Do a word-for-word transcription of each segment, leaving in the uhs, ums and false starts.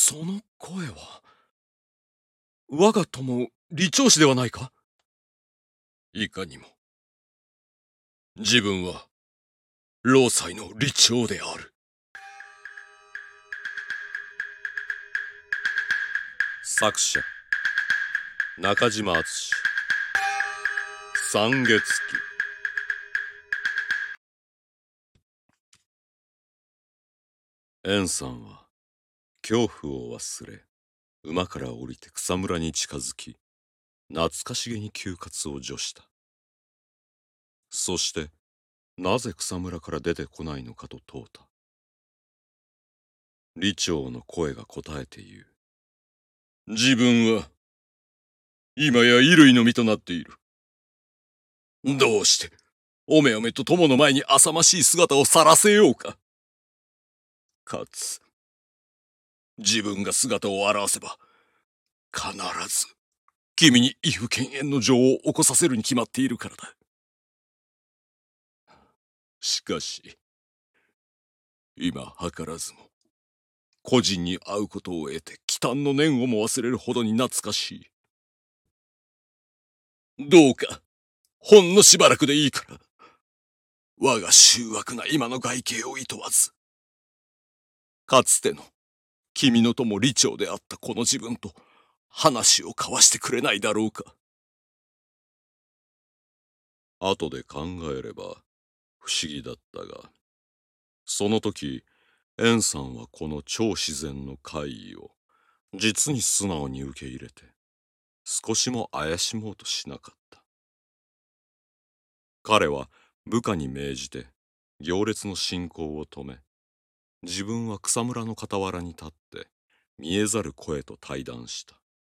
その声は、我が友、李長氏ではないか？いかにも。自分は、老妻の李長である。作者、中島敦。三月期。円さんは、恐怖を忘れ、馬から降りて草むらに近づき、懐かしげに休活を除した。そして、なぜ草むらから出てこないのかと問うた。李長の声が答えて言う。自分は、今や衣類の身となっている。どうして、おめおめと友の前に浅ましい姿を晒せようか。かつ、自分が姿を現せば、必ず、君に畏怖犬猿の情を起こさせるに決まっているからだ。しかし、今図らずも、個人に会うことを得て、忌憚の念をも忘れるほどに懐かしい。どうか、ほんのしばらくでいいから、我が醜悪な今の外形をいとわず、かつての君の友李長であったこの自分と話を交わしてくれないだろうか。後で考えれば不思議だったが、その時、円さんはこの超自然の怪異を実に素直に受け入れて、少しも怪しもうとしなかった。彼は部下に命じて行列の進行を止め、自分は草むらの傍らに立って見えざる声と対談した。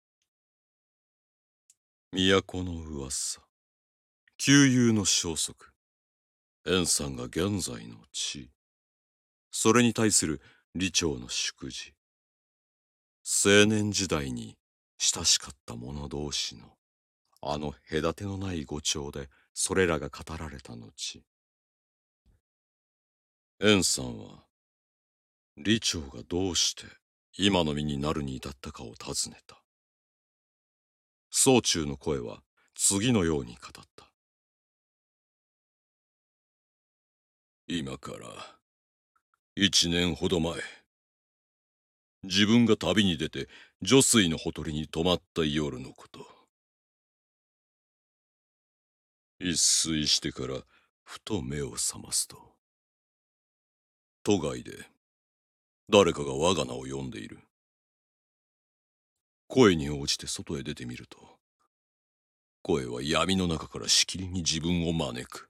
都の噂、旧友の消息、円さんが現在の地位、それに対する李長の祝辞、青年時代に親しかった者同士のあの隔てのない語調でそれらが語られた後、円さんは李長がどうして今の身になるに至ったかを尋ねた。宗中の声は次のように語った。今から一年ほど前、自分が旅に出て女水のほとりに泊まった夜のこと。一睡してからふと目を覚ますと、都外で誰かが我が名を呼んでいる。声に応じて外へ出てみると、声は闇の中からしきりに自分を招く。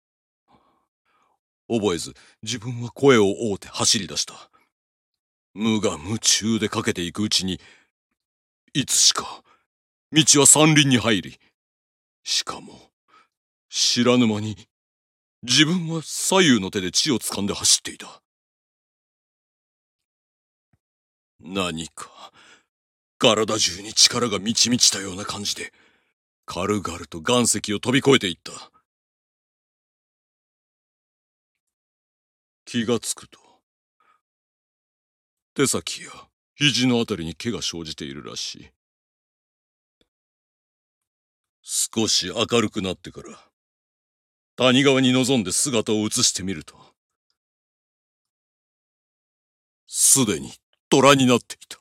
覚えず自分は声を追うて走り出した。無我夢中でかけていくうちに、いつしか道は山林に入り、しかも知らぬ間に自分は左右の手で地を掴んで走っていた。何か体中に力が満ち満ちたような感じで、軽々と岩石を飛び越えていった。気がつくと、手先や肘のあたりに毛が生じているらしい。少し明るくなってから、谷川に臨んで姿を映してみると、すでに虎になっていた。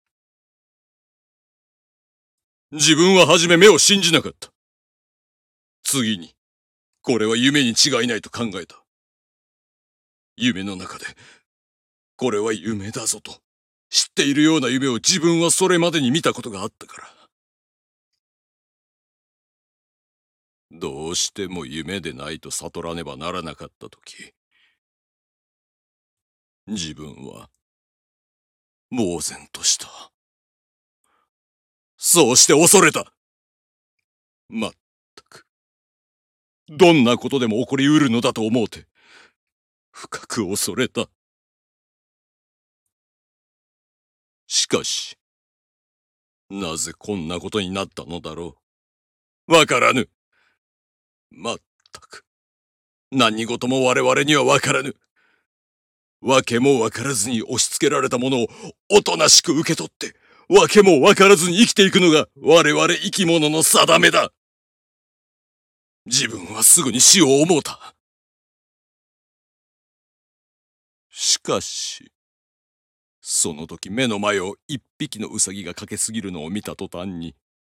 自分は初め目を信じなかった。次に、これは夢に違いないと考えた。夢の中で、これは夢だぞと知っているような夢を自分はそれまでに見たことがあったから。どうしても夢でないと悟らねばならなかったとき、自分は呆然とした。そうして恐れた。まったく、どんなことでも起こりうるのだと思うて、深く恐れた。しかし、なぜこんなことになったのだろう。わからぬ。まったく、何事も我々にはわからぬ。 わけもわからずに押し付けられたものをおとなしく受け取って、わけもわからずに生きていくのが我々生き物の定めだ。自分はすぐに死を思うた。しかし、その時目の前を一匹のウサギが駆けすぎるのを見た途端に、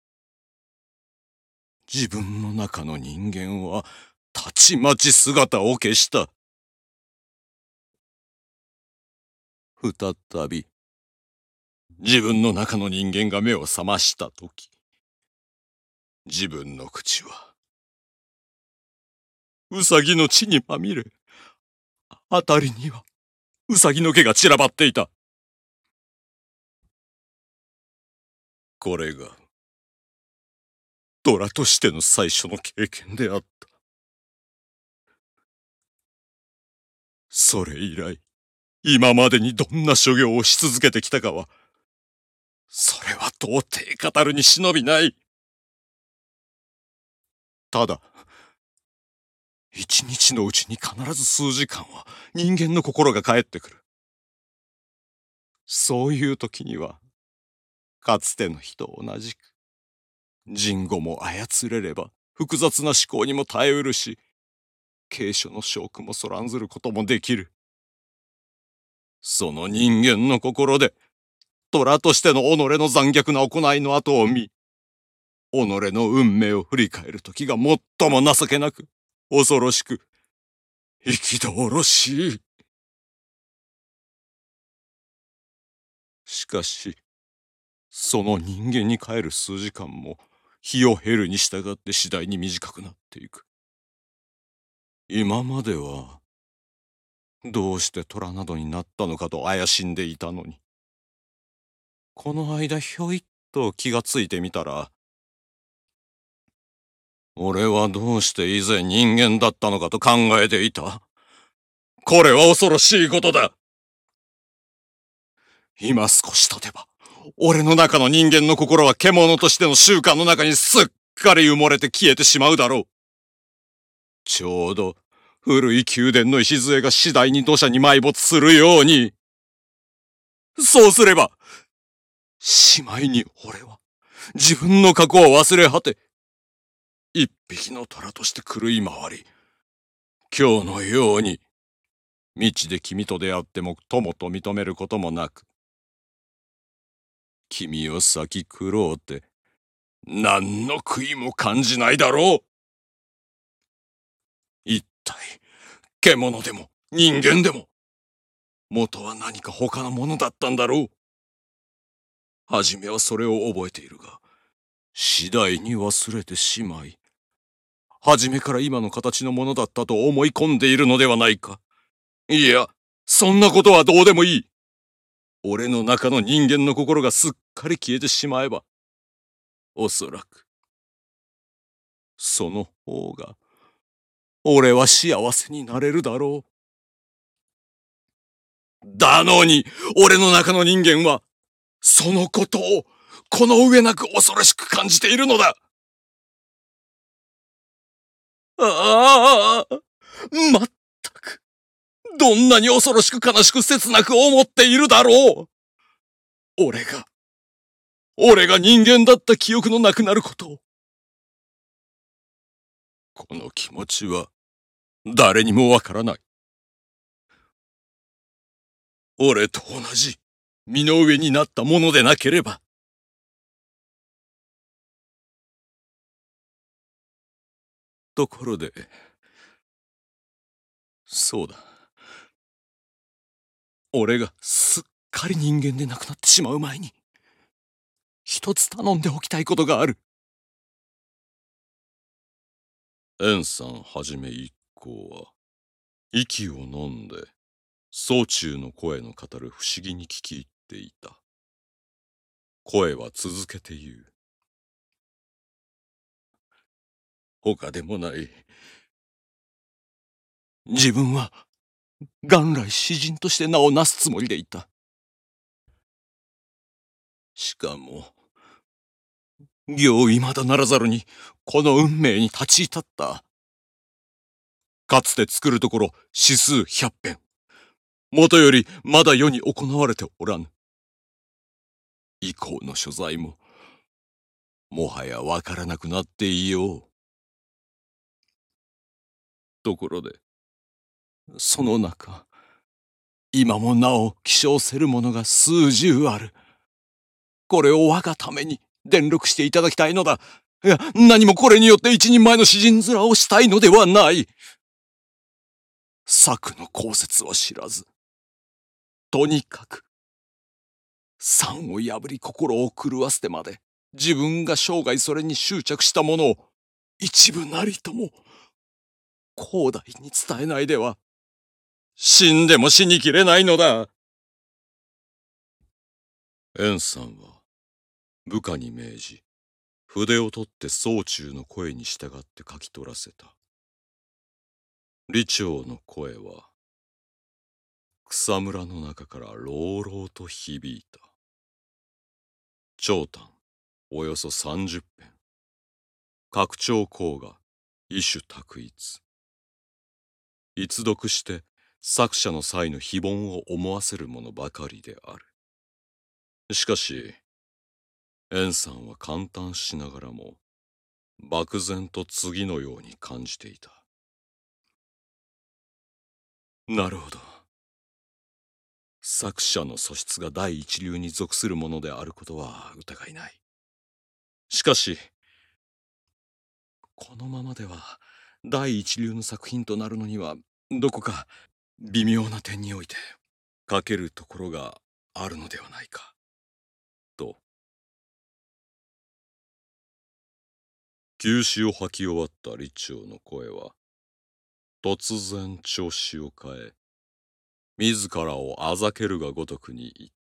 自分の中の人間はたちまち姿を消した。再び、自分の中の人間が目を覚ました時、自分の口は、ウサギの血にまみれ、あたりにはウサギの毛が散らばっていた。これが、虎としての最初の経験であった。それ以来、今までにどんな所業をし続けてきたかは、それは到底語るに忍びない。ただ、一日のうちに必ず数時間は人間の心が帰ってくる。そういう時には、かつての日と同じく、人語も操れれば複雑な思考にも耐えうるし、継承の証拠もそらんずることもできる。その人間の心で、虎としての己の残虐な行いの後を見、己の運命を振り返る時が最も情けなく、恐ろしく、憤ろしい。しかし、その人間に帰る数時間も、日を経るに従って次第に短くなっていく。今までは、どうして虎などになったのかと怪しんでいたのに、この間ひょいっと気がついてみたら、俺はどうして以前人間だったのかと考えていた。これは恐ろしいことだ。今少し経てば、俺の中の人間の心は獣としての習慣の中にすっかり埋もれて消えてしまうだろう。ちょうど古い宮殿の礎が次第に土砂に埋没するように。そうすれば、しまいに俺は自分の過去を忘れ果て、一匹の虎として狂い回り、今日のように、道で君と出会っても友と認めることもなく、君を先食ろうて、何の悔いも感じないだろう。一体、獣でも人間でも、元は何か他のものだったんだろう。はじめはそれを覚えているが、次第に忘れてしまい、初めから今の形のものだったと思い込んでいるのではないか。いや、そんなことはどうでもいい。俺の中の人間の心がすっかり消えてしまえば、おそらく、その方が、俺は幸せになれるだろう。だのに、俺の中の人間は、そのことを、この上なく恐ろしく感じているのだ。ああ、まったく、どんなに恐ろしく悲しく切なく思っているだろう。俺が、俺が人間だった記憶のなくなることを。この気持ちは、誰にもわからない。俺と同じ、身の上になったものでなければ。ところで、そうだ。俺がすっかり人間でなくなってしまう前に、一つ頼んでおきたいことがある。円さんはじめ一行は、息を飲んで、宗中の声の語る不思議に聞き入っていた。声は続けて言う。他でもない。自分は、元来詩人として名をなすつもりでいた。しかも、行未だならざるに、この運命に立ち至った。かつて作るところ、詩数百編。 もとよりまだ世に行われておらぬ。以降の所在も、もはやわからなくなっていよう。ところで、その中、今もなお希少せるものが数十ある。これを我がために伝録していただきたいのだ。いや、何もこれによって一人前の詩人面をしたいのではない。策の公説は知らず、とにかく、山を破り心を狂わせてまで、自分が生涯それに執着したものを、一部なりとも、広大に伝えないでは、死んでも死にきれないのだ。円さんは、部下に命じ、筆を取って宗中の声に従って書き取らせた。李朝の声は、草むらの中から朗々と響いた。長短、およそ三十編。拡張項が異種択一。一読して作者の際の非凡を思わせるものばかりである。しかし、円さんは感嘆しながらも、漠然と次のように感じていた。なるほど。作者の素質が第一流に属するものであることは疑いない。しかし、このままでは第一流の作品となるのにはどこか微妙な点において欠けるところがあるのではないかと。休止を吐き終わった李朝の声は突然調子を変え、自らをあざけるがごとくに言った。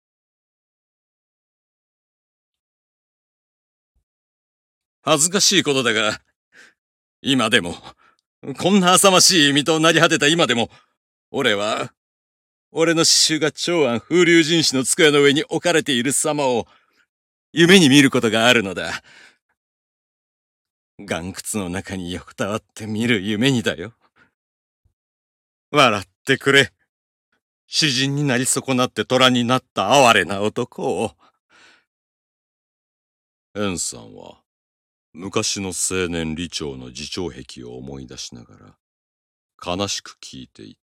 恥ずかしいことだが、今でもこんな浅ましい身となり果てた今でも、俺は俺の詩集が長安風流人士の机の上に置かれている様を夢に見ることがあるのだ。岩窟の中に横たわって見る夢にだよ。笑ってくれ。詩人になり損なって虎になった哀れな男を。円さんは昔の青年李朝の自重癖を思い出しながら悲しく聞いてい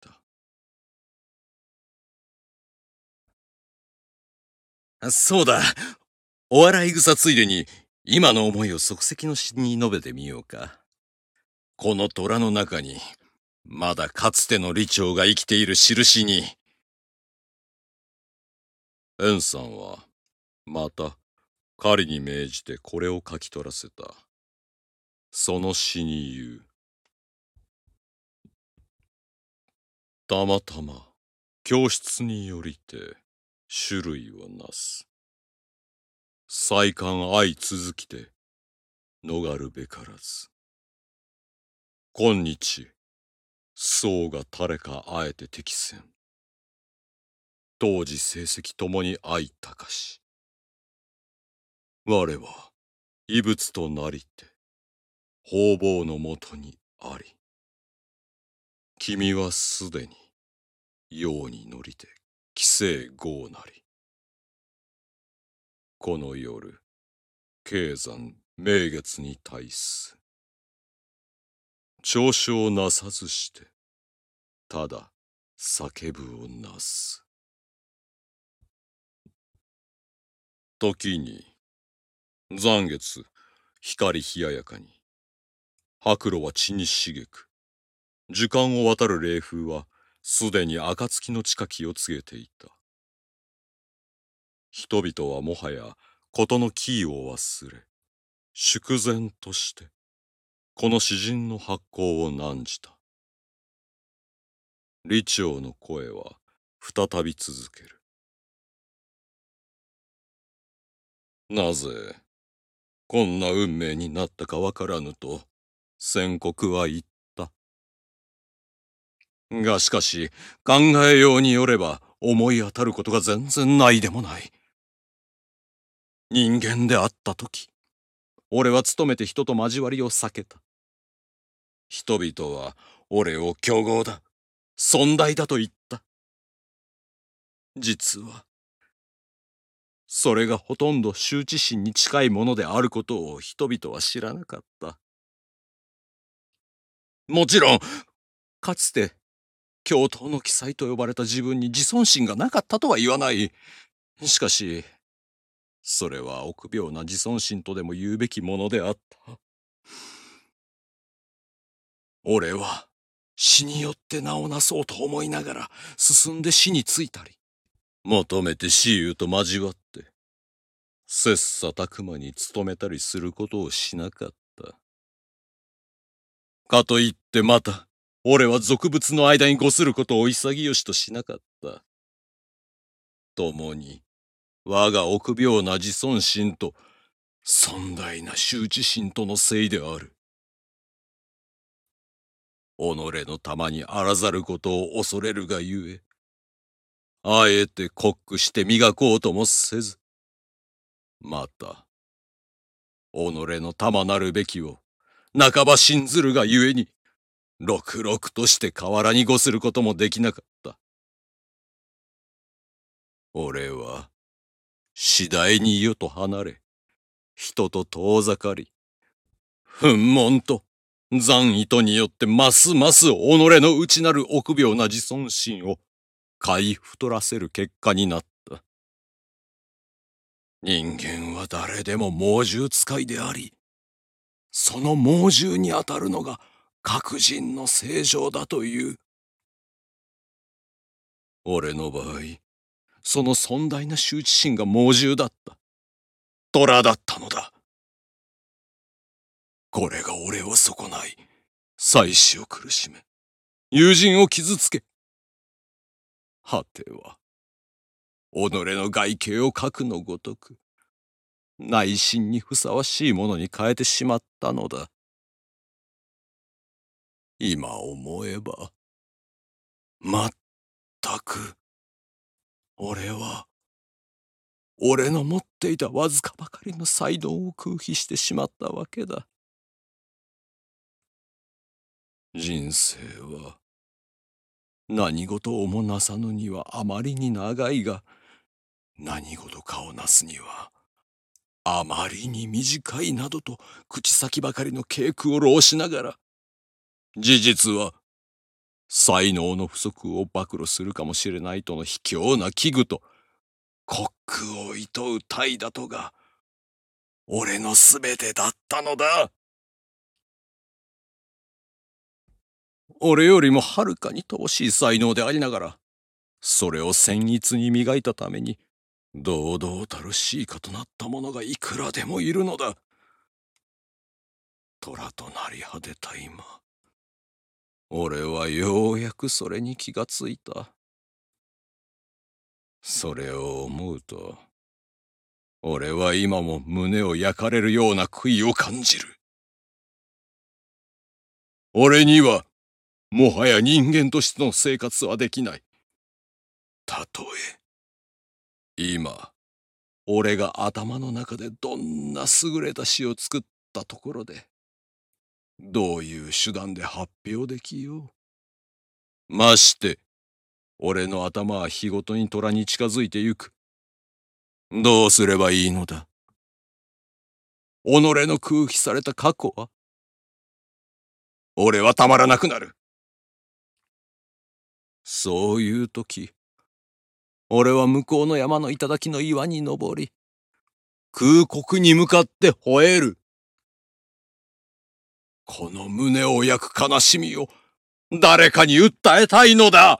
た。そうだ。お笑い草ついでに今の思いを即席の詩に述べてみようか。この虎の中にまだかつての李朝が生きている印に。円さんはまた彼に命じてこれを書き取らせた。その詩に言う。たまたま教室によりて種類をなす。再刊相続きて逃るべからず。今日僧が誰かあえて適せん。当時成績ともに相高し。我は異物となりて方々のもとにあり。君はすでに世に乗りて帰省豪なり。この夜経山名月に対す嘲笑なさずしてただ叫ぶをなす。時に残月光冷ややかに白露は血に茂く時間を渡る冷風はすでに暁の近きを告げていた。人々はもはや事のキーを忘れ粛然としてこの詩人の発行を難じた。李朝の声は再び続ける。なぜこんな運命になったかわからぬと宣告は言った。がしかし考えようによれば思い当たることが全然ないでもない。人間であったとき、俺は努めて人と交わりを避けた。人々は俺を巨豪だ、尊大だと言った。 実は、それがほとんど羞恥心に近いものであることを人々は知らなかった。もちろん、かつて、教頭の奇才と呼ばれた自分に自尊心がなかったとは言わない。しかし、それは臆病な自尊心とでも言うべきものであった。俺は、死によって名をなそうと思いながら、進んで死についたり、求めて死友と交わって、切磋琢磨に努めたりすることをしなかった。かといってまた、俺は俗物の間にごすることを潔しとしなかった。共に、我が臆病な自尊心と、尊大な羞恥心とのせいである。己の玉にあらざることを恐れるがゆえ、あえて酷苦して磨こうともせず、また、己の玉なるべきを、半ば信ずるがゆえに、ろくろくとして河原にごすることもできなかった。俺は、次第に世と離れ、人と遠ざかり、憤懣と残意とによってますます己の内なる臆病な自尊心を買い太らせる結果になった。人間は誰でも猛獣使いであり、その猛獣にあたるのが各人の正常だという。俺の場合、その尊大な羞恥心が猛獣だった。虎だったのだ。これが俺を損ない、妻子を苦しめ、友人を傷つけ、果ては、己の外形を描くのごとく、内心にふさわしいものに変えてしまったのだ。今思えば、まったく、俺は、俺の持っていたわずかばかりの才能を空費してしまったわけだ。人生は、何事をもなさぬにはあまりに長いが、何事かをなすには、あまりに短いなどと口先ばかりの稽古を浪しながら、事実は、才能の不足を暴露するかもしれないとの卑怯な危惧と、コックを厭う怠惰とが、俺のすべてだったのだ。俺よりもはるかに乏しい才能でありながら、それを僭越に磨いたために、堂々たるしいかとなった者がいくらでもいるのだ。虎となり果てた今、俺はようやくそれに気がついた。それを思うと、俺は今も胸を焼かれるような悔いを感じる。俺には、もはや人間としての生活はできない。たとえ、今、俺が頭の中でどんな優れた詩を作ったところで、どういう手段で発表できよう。まして、俺の頭は日ごとに虎に近づいてゆく。どうすればいいのだ。己の空費された過去は、俺はたまらなくなる。そういう時、俺は向こうの山の頂の岩に登り、空国に向かって吠える。この胸を焼く悲しみを誰かに訴えたいのだ。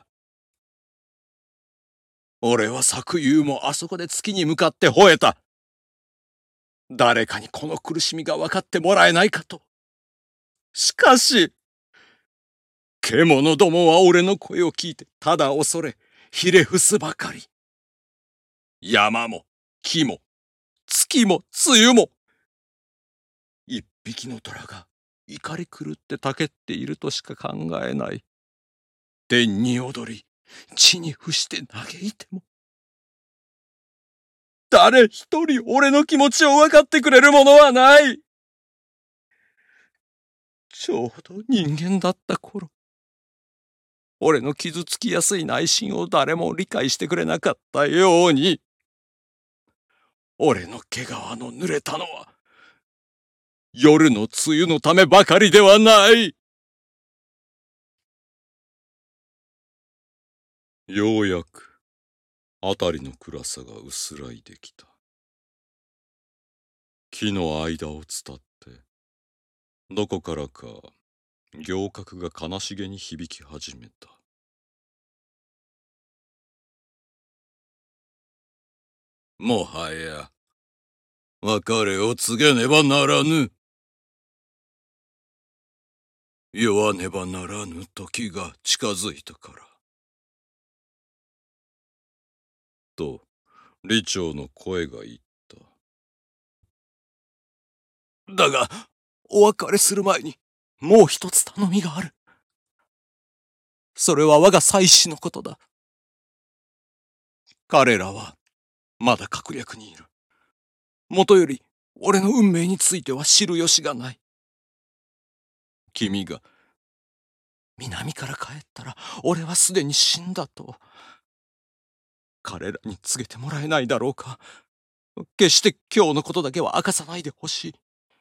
俺は昨夕もあそこで月に向かって吠えた。誰かにこの苦しみが分かってもらえないかと。しかし、獣どもは俺の声を聞いてただ恐れ、ひれ伏すばかり。山も木も月も梅雨も、一匹の虎が怒り狂ってたけっているとしか考えない。天に踊り、地に伏して嘆いても、誰一人俺の気持ちを分かってくれる者はない。ちょうど人間だった頃、 俺の傷つきやすい内心を誰も理解してくれなかったように、俺の毛皮の濡れたのは、夜の梅雨のためばかりではない。ようやく、あたりの暗さが薄らいできた。木の間を伝って、どこからか、行角が悲しげに響き始めた。もはや、別れを告げねばならぬ。言わねばならぬ時が近づいたから。と、李長の声が言った。だが、お別れする前に、もう一つ頼みがある。それは我が妻子のことだ。彼らは、まだ隠略にいる。もとより、俺の運命については知る由がない。君が、南から帰ったら、俺はすでに死んだと。彼らに告げてもらえないだろうか。決して今日のことだけは明かさないでほし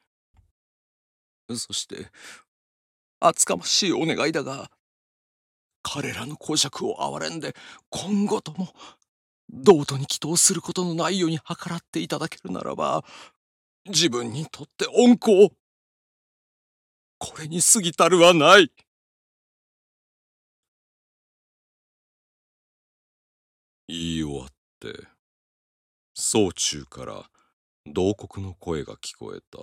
い。そして、厚かましいお願いだが、彼らの公爵を憐れんで、今後とも、同途に祈祷することのないように計らっていただけるならば、自分にとって恩光、これに過ぎたるはない。言い終わって、宗中から同国の声が聞こえた。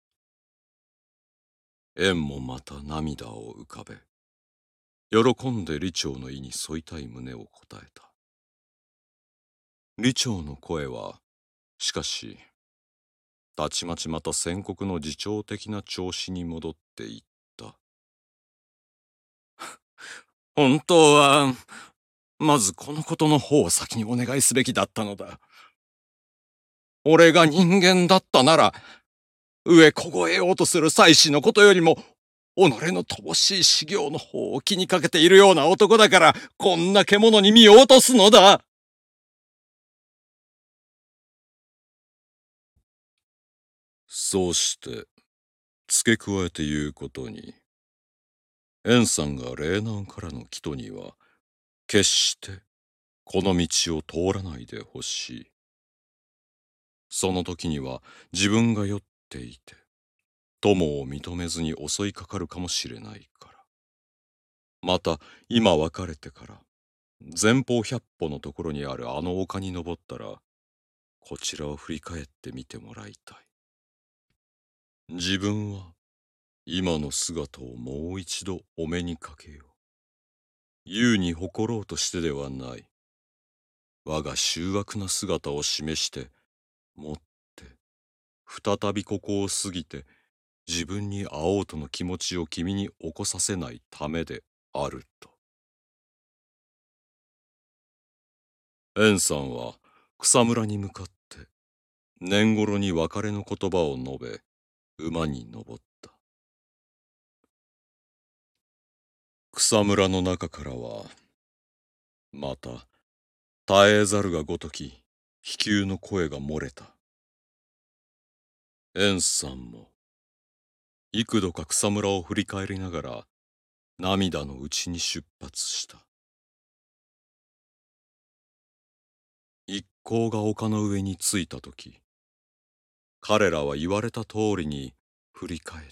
縁もまた涙を浮かべ、喜んで李長の意に添いたい旨を答えた。李長の声は、しかし、たちまちまた先国の自重的な調子に戻っていった。本当は、まずこのことの方を先にお願いすべきだったのだ。俺が人間だったなら、上凍えようとする妻子のことよりも、己の乏しい修行の方を気にかけているような男だから、こんな獣に身を落とすのだ。そうして、付け加えて言うことに、円さんが霊南からの帰途には、決してこの道を通らないでほしい。その時には自分が酔っていて、友を認めずに襲いかかるかもしれないから。また、今別れてから、前方百歩のところにあるあの丘に登ったら、こちらを振り返ってみてもらいたい。自分は、今の姿をもう一度お目にかけよう。優に誇ろうとしてではない。我が醜悪な姿を示して、もって、再びここを過ぎて、自分に会おうとの気持ちを君に起こさせないためであると。円さんは草むらに向かって、年頃に別れの言葉を述べ、馬に登った。草むらの中からは、また、絶えざるがごとき、悲求の声が漏れた。円さんも、幾度か草むらを振り返りながら、涙のうちに出発した。一行が丘の上に着いたとき、彼らは言われた通りに振り返って、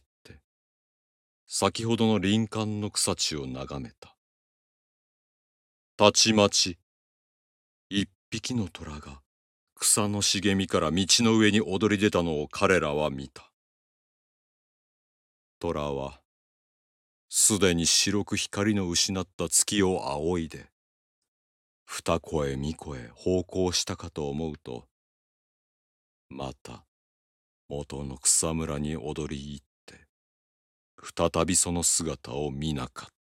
先ほどの林間の草地を眺めた。たちまち、一匹の虎が草の茂みから道の上に躍り出たのを彼らは見た。虎は、すでに白く光の失った月を仰いで、二声三声方向したかと思うと、また元の草むらに踊り入って、再びその姿を見なかった。